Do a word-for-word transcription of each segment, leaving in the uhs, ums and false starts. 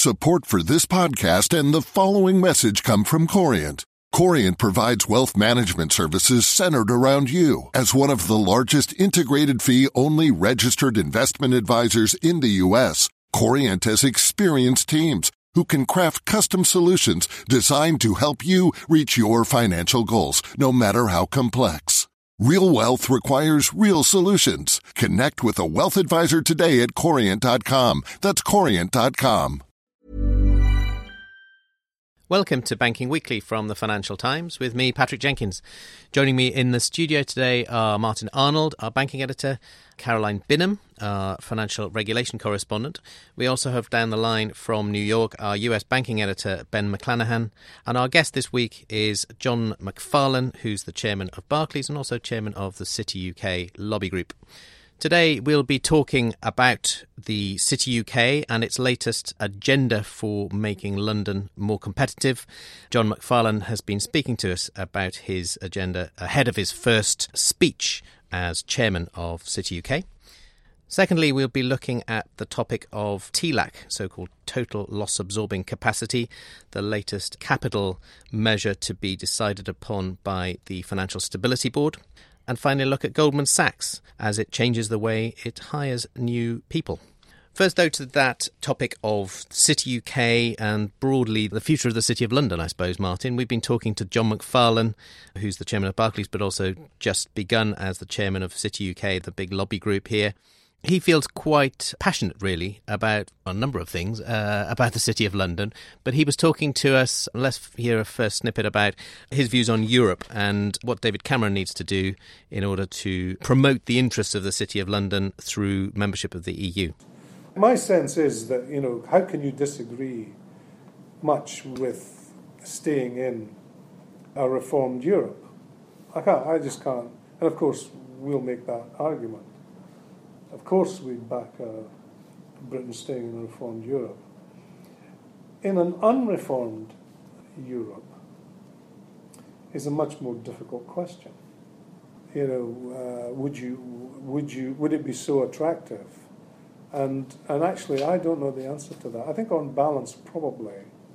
Support for this podcast and the following message come from Corient. Corient provides wealth management services centered around you. As one of the largest integrated fee-only registered investment advisors in the U S, Corient has experienced teams who can craft custom solutions designed to help you reach your financial goals, no matter how complex. Real wealth requires real solutions. Connect with a wealth advisor today at corient dot com. That's corient dot com. Welcome to Banking Weekly from the Financial Times with me, Patrick Jenkins. Joining me in the studio today are Martin Arnold, our banking editor, Caroline Binham, our financial regulation correspondent. We also have down the line from New York our U S banking editor, Ben McClanahan. And our guest this week is John Macfarlane, who's the chairman of Barclays and also chairman of the Citi U K lobby group. Today we'll be talking about the Citi U K and its latest agenda for making London more competitive. John Macfarlane has been speaking to us about his agenda ahead of his first speech as chairman of Citi U K. Secondly, we'll be looking at the topic of T LAC, so-called total loss-absorbing capacity, the latest capital measure to be decided upon by the Financial Stability Board. And finally, look at Goldman Sachs as it changes the way it hires new people. First, though, to that topic of Citi U K and broadly the future of the City of London, I suppose, Martin. We've been talking to John Macfarlane, who's the chairman of Barclays, but also just begun as the chairman of Citi U K, the big lobby group here. He feels quite passionate, really, about a number of things, uh, about the City of London. But he was talking to us, let's hear a first snippet about his views on Europe and what David Cameron needs to do in order to promote the interests of the City of London through membership of the E U. My sense is that, you know, how can you disagree much with staying in a reformed Europe? I can't, I just can't. And of course, we'll make that argument. Of course, we'd back uh, Britain staying in a reformed Europe. In an unreformed Europe is a much more difficult question. You know, uh, would you, would you, would it be so attractive? And and actually, I don't know the answer to that. I think on balance, probably,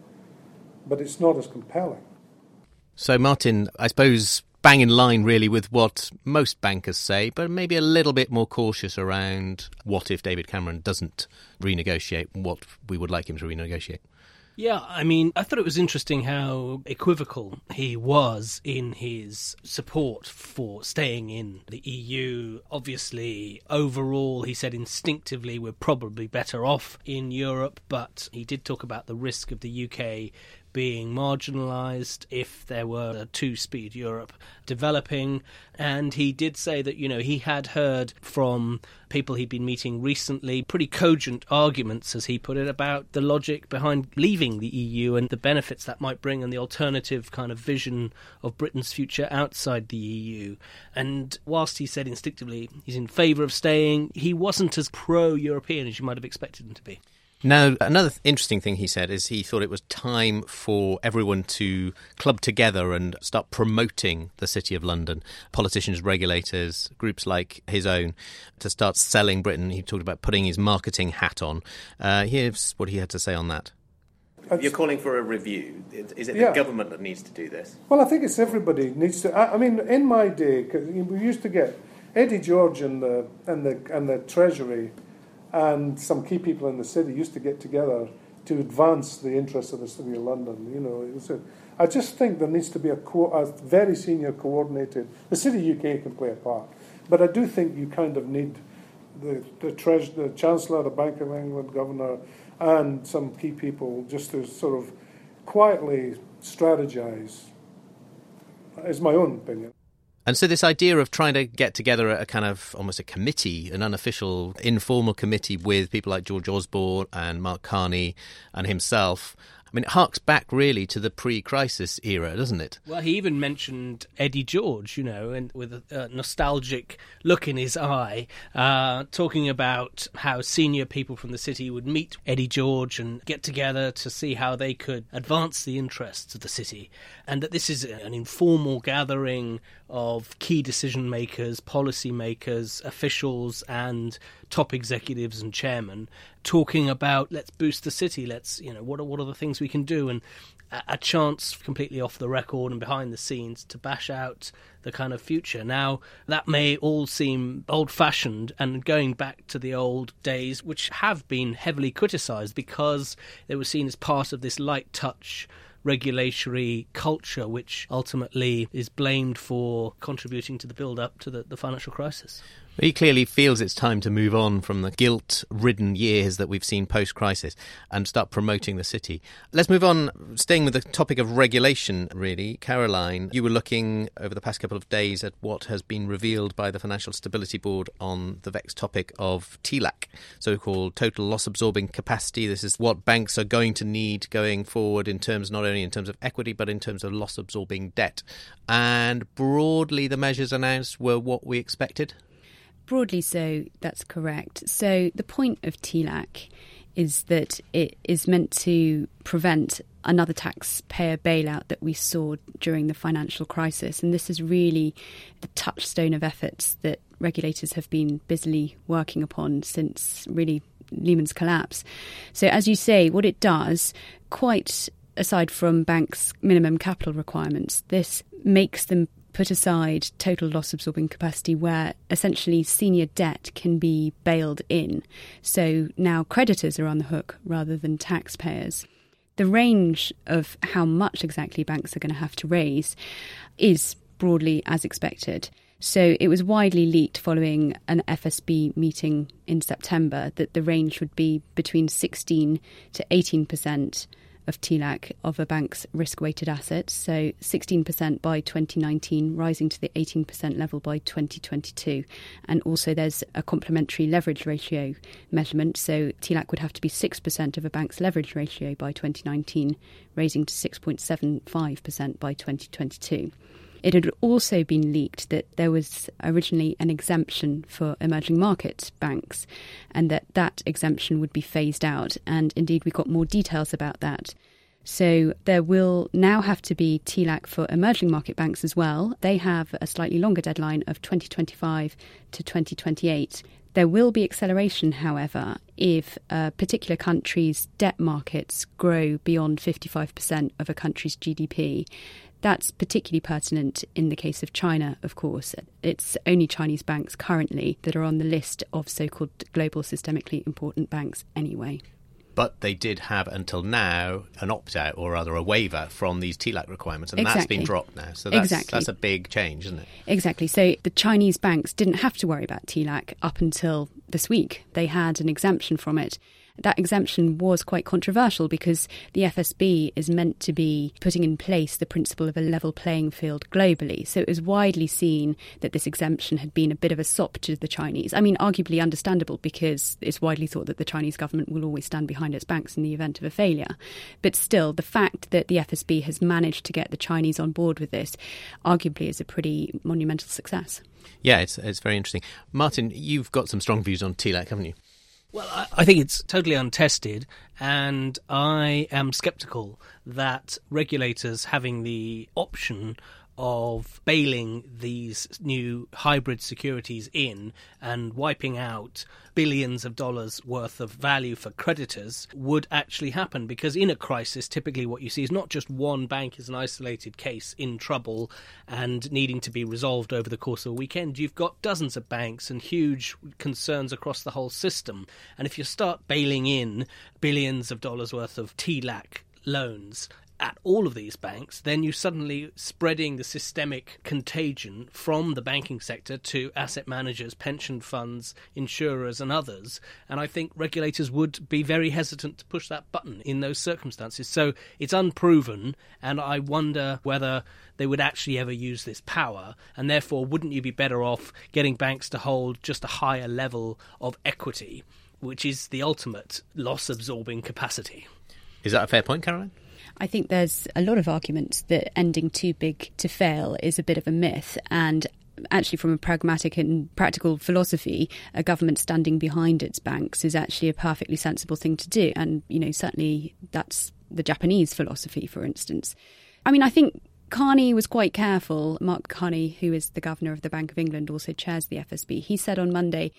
but it's not as compelling. So, Martin, I suppose bang in line really with what most bankers say, but maybe a little bit more cautious around what if David Cameron doesn't renegotiate what we would like him to renegotiate. Yeah, I mean, I thought it was interesting how equivocal he was in his support for staying in the E U. Obviously, overall, he said instinctively we're probably better off in Europe, but he did talk about the risk of the U K being marginalised if there were a two-speed Europe developing. And he did say that, you know, he had heard from people he'd been meeting recently pretty cogent arguments, as he put it, about the logic behind leaving the E U and the benefits that might bring and the alternative kind of vision of Britain's future outside the E U. And whilst he said instinctively he's in favour of staying, he wasn't as pro-European as you might have expected him to be. Now, another interesting thing he said is he thought it was time for everyone to club together and start promoting the City of London. Politicians, regulators, groups like his own, to start selling Britain. He talked about putting his marketing hat on. Uh, here's what he had to say on that. You're calling for a review. Is it Yeah. the government that needs to do this? Well, I think it's everybody needs to. I, I mean, in my day, 'cause we used to get Eddie George and the and the and the Treasury and some key people in the city used to get together to advance the interests of the City of London. You know, it was a, I just think there needs to be a, co- a very senior coordinated. The City U K can play a part, but I do think you kind of need the the, treas- the Chancellor, the Bank of England Governor, and some key people just to sort of quietly strategize. Is my own opinion. And so this idea of trying to get together a kind of almost a committee, an unofficial, informal committee with people like George Osborne and Mark Carney and himself, I mean, it harks back really to the pre-crisis era, doesn't it? Well, he even mentioned Eddie George, you know, and with a, a nostalgic look in his eye, uh, talking about how senior people from the city would meet Eddie George and get together to see how they could advance the interests of the city. And that this is an informal gathering of key decision makers, policy makers, officials and top executives and chairmen, talking about let's boost the city, let's, you know, what are, what are the things we can do, and a, a chance completely off the record and behind the scenes to bash out the kind of future. Now, that may all seem old-fashioned and going back to the old days, which have been heavily criticised because they were seen as part of this light touch regulatory culture, which ultimately is blamed for contributing to the build-up to the, the financial crisis. He clearly feels it's time to move on from the guilt-ridden years that we've seen post-crisis and start promoting the city. Let's move on, staying with the topic of regulation, really. Caroline, you were looking over the past couple of days at what has been revealed by the Financial Stability Board on the vexed topic of T L A C, so-called total loss-absorbing capacity. This is what banks are going to need going forward in terms, not only in terms of equity, but in terms of loss-absorbing debt. And broadly, the measures announced were what we expected? Broadly so, that's correct. So the point of T L A C is that it is meant to prevent another taxpayer bailout that we saw during the financial crisis. And this is really the touchstone of efforts that regulators have been busily working upon since really Lehman's collapse. So as you say, what it does, quite aside from banks' minimum capital requirements, this makes them put aside total loss absorbing capacity where essentially senior debt can be bailed in. So now creditors are on the hook rather than taxpayers. The range of how much exactly banks are going to have to raise is broadly as expected. So it was widely leaked following an F S B meeting in September that the range would be between sixteen to eighteen percent of T L A C of a bank's risk-weighted assets, so sixteen percent by twenty nineteen, rising to the eighteen percent level by twenty twenty-two. And also there's a complementary leverage ratio measurement, so T L A C would have to be six percent of a bank's leverage ratio by twenty nineteen, raising to six point seven five percent by twenty twenty-two. It had also been leaked that there was originally an exemption for emerging market banks and that that exemption would be phased out. And indeed, we got more details about that. So there will now have to be T L A C for emerging market banks as well. They have a slightly longer deadline of twenty twenty-five to twenty twenty-eight. There will be acceleration, however, if a particular country's debt markets grow beyond fifty-five percent of a country's G D P. That's particularly pertinent in the case of China, of course. It's only Chinese banks currently that are on the list of so-called global systemically important banks anyway. But they did have until now an opt-out, or rather a waiver from these T L A C requirements, and exactly. That's been dropped now. So that's, exactly. that's a big change, isn't it? Exactly. So the Chinese banks didn't have to worry about T L A C up until this week. They had an exemption from it. That exemption was quite controversial because the F S B is meant to be putting in place the principle of a level playing field globally. So it was widely seen that this exemption had been a bit of a sop to the Chinese. I mean, arguably understandable because it's widely thought that the Chinese government will always stand behind its banks in the event of a failure. But still, the fact that the F S B has managed to get the Chinese on board with this arguably is a pretty monumental success. Yeah, it's it's very interesting. Martin, you've got some strong views on T L A C, haven't you? Well, I, I think it's totally untested, and I am sceptical that regulators having the option of bailing these new hybrid securities in and wiping out billions of dollars worth of value for creditors would actually happen, because in a crisis typically what you see is not just one bank is an isolated case in trouble and needing to be resolved over the course of a weekend. You've got dozens of banks and huge concerns across the whole system, and if you start bailing in billions of dollars worth of T L A C loans at all of these banks, then you're suddenly spreading the systemic contagion from the banking sector to asset managers, pension funds, insurers and others. And I think regulators would be very hesitant to push that button in those circumstances. So it's unproven, and I wonder whether they would actually ever use this power. And therefore, wouldn't you be better off getting banks to hold just a higher level of equity, which is the ultimate loss-absorbing capacity? Is that a fair point, Caroline? I think there's a lot of arguments that ending too big to fail is a bit of a myth, and actually from a pragmatic and practical philosophy, a government standing behind its banks is actually a perfectly sensible thing to do. And, you know, certainly that's the Japanese philosophy, for instance. I mean, I think Carney was quite careful. Mark Carney, who is the governor of the Bank of England, also chairs the F S B. He said on Monday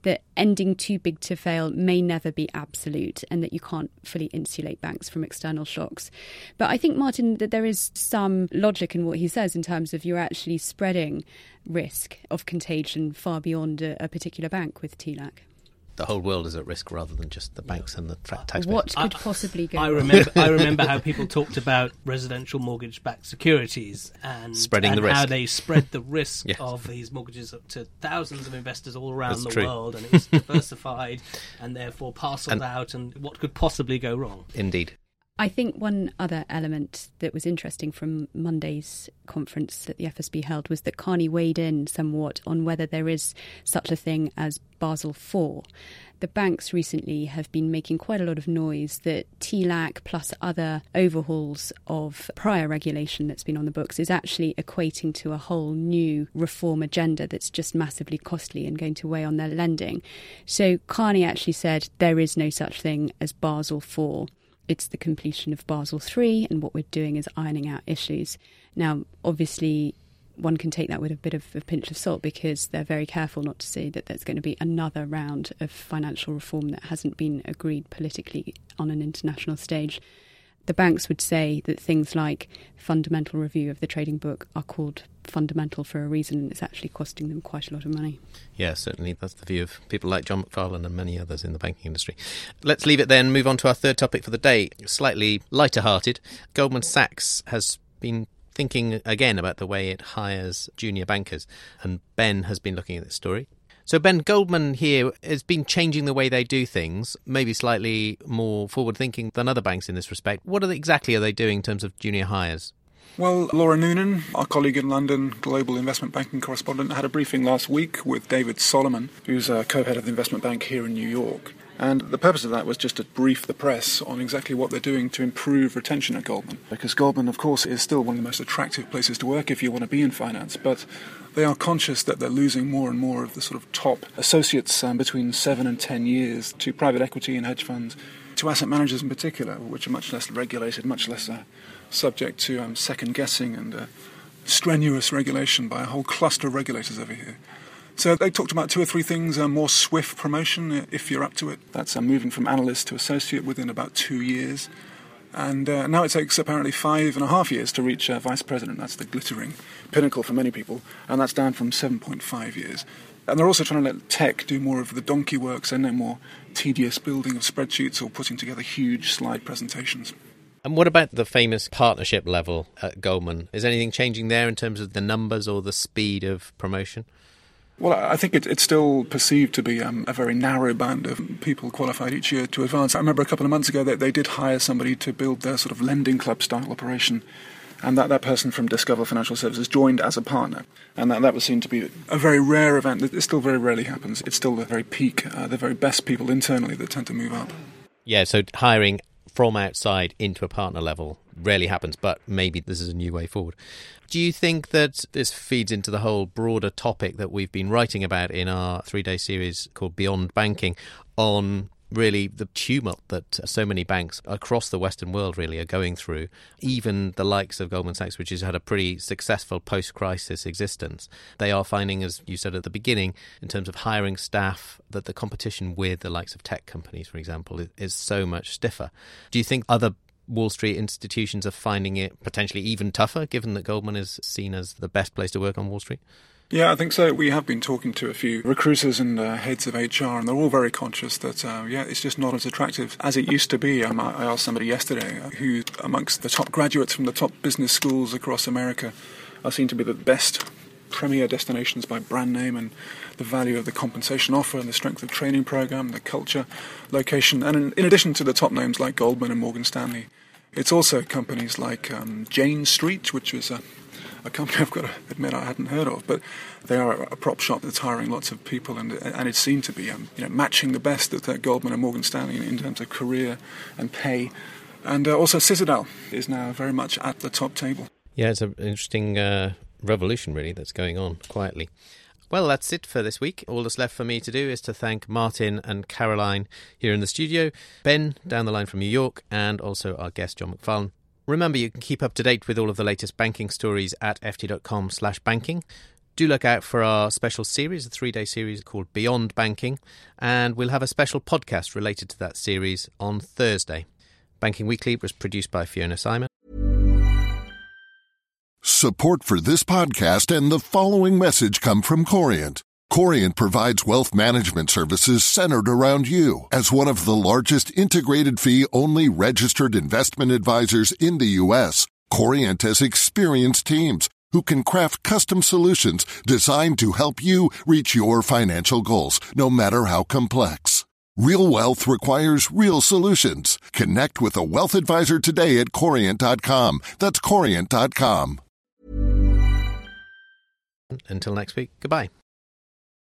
that ending too big to fail may never be absolute and that you can't fully insulate banks from external shocks. But I think, Martin, that there is some logic in what he says in terms of you're actually spreading risk of contagion far beyond a, a particular bank with T LAC. The whole world is at risk rather than just the banks and the tra- taxpayers. What could possibly go I wrong? remember, I remember how people talked about residential mortgage-backed securities and, Spreading and the risk. how they spread the risk Yes. of these mortgages up to thousands of investors all around That's the true. world, and it was diversified and therefore parcelled And- out, and what could possibly go wrong? Indeed. I think one other element that was interesting from Monday's conference that the F S B held was that Carney weighed in somewhat on whether there is such a thing as Basel four. The banks recently have been making quite a lot of noise that T LAC plus other overhauls of prior regulation that's been on the books is actually equating to a whole new reform agenda that's just massively costly and going to weigh on their lending. So Carney actually said there is no such thing as Basel four. It's the completion of Basel three, and what we're doing is ironing out issues. Now, obviously, one can take that with a bit of a pinch of salt because they're very careful not to say that there's going to be another round of financial reform that hasn't been agreed politically on an international stage. The banks would say that things like fundamental review of the trading book are called fundamental for a reason, and it's actually costing them quite a lot of money. Yeah, certainly that's the view of people like John McFarlane and many others in the banking industry. Let's leave it then, move on to our third topic for the day, slightly lighter-hearted. Goldman Sachs has been thinking again about the way it hires junior bankers, and Ben has been looking at this story. So Ben, Goldman here has been changing the way they do things, maybe slightly more forward-thinking than other banks in this respect. What are they, exactly are they doing in terms of junior hires? Well, Laura Noonan, our colleague in London, global investment banking correspondent, had a briefing last week with David Solomon, who's a co-head of the investment bank here in New York. And the purpose of that was just to brief the press on exactly what they're doing to improve retention at Goldman. Because Goldman, of course, is still one of the most attractive places to work if you want to be in finance, but they are conscious that they're losing more and more of the sort of top associates um, between seven and ten years to private equity and hedge funds, to asset managers in particular, which are much less regulated, much less uh, subject to um, second-guessing and uh, strenuous regulation by a whole cluster of regulators over here. So they talked about two or three things, uh, more swift promotion, if you're up to it. That's uh, moving from analyst to associate within about two years. And uh, now it takes apparently five and a half years to reach uh, vice president. That's the glittering pinnacle for many people. And that's down from seven point five years. And they're also trying to let tech do more of the donkey work, so no more tedious building of spreadsheets or putting together huge slide presentations. And what about the famous partnership level at Goldman? Is anything changing there in terms of the numbers or the speed of promotion? Well, I think it, it's still perceived to be um, a very narrow band of people qualified each year to advance. I remember a couple of months ago that they did hire somebody to build their sort of lending club style operation, and that, that person from Discover Financial Services joined as a partner. And that, that was seen to be a very rare event. It still very rarely happens. It's still the very peak, uh, the very best people internally that tend to move up. Yeah, so hiring from outside into a partner level rarely happens, but maybe this is a new way forward. Do you think that this feeds into the whole broader topic that we've been writing about in our three-day series called Beyond Banking on really the tumult that so many banks across the Western world really are going through, even the likes of Goldman Sachs, which has had a pretty successful post-crisis existence? They are finding, as you said at the beginning, in terms of hiring staff, that the competition with the likes of tech companies, for example, is, is so much stiffer. Do you think other Wall Street institutions are finding it potentially even tougher, given that Goldman is seen as the best place to work on Wall Street? Yeah, I think so. We have been talking to a few recruiters and uh, heads of H R, and they're all very conscious that, uh, yeah, it's just not as attractive as it used to be. Um, I asked somebody yesterday uh, who, amongst the top graduates from the top business schools across America, are seen to be the best premier destinations by brand name and the value of the compensation offer and the strength of training program, the culture, location. And in, in addition to the top names like Goldman and Morgan Stanley, it's also companies like um, Jane Street, which is a, a company I've got to admit I hadn't heard of, but they are a prop shop that's hiring lots of people, and and it seemed to be um, you know matching the best at uh, Goldman and Morgan Stanley in, in terms of career and pay. And uh, also Citadel is now very much at the top table. Yeah, it's an interesting uh, revolution, really, that's going on quietly. Well, that's it for this week. All that's left for me to do is to thank Martin and Caroline here in the studio, Ben down the line from New York, and also our guest, John McFarlane. Remember, you can keep up to date with all of the latest banking stories at ft.com slash banking. Do look out for our special series, a three-day series called Beyond Banking, and we'll have a special podcast related to that series on Thursday. Banking Weekly was produced by Fiona Simon. Support for this podcast and the following message come from Corient. Corient provides wealth management services centered around you. As one of the largest integrated fee-only registered investment advisors in the U S, Corient has experienced teams who can craft custom solutions designed to help you reach your financial goals, no matter how complex. Real wealth requires real solutions. Connect with a wealth advisor today at corient dot com. That's corient dot com. Until next week, goodbye.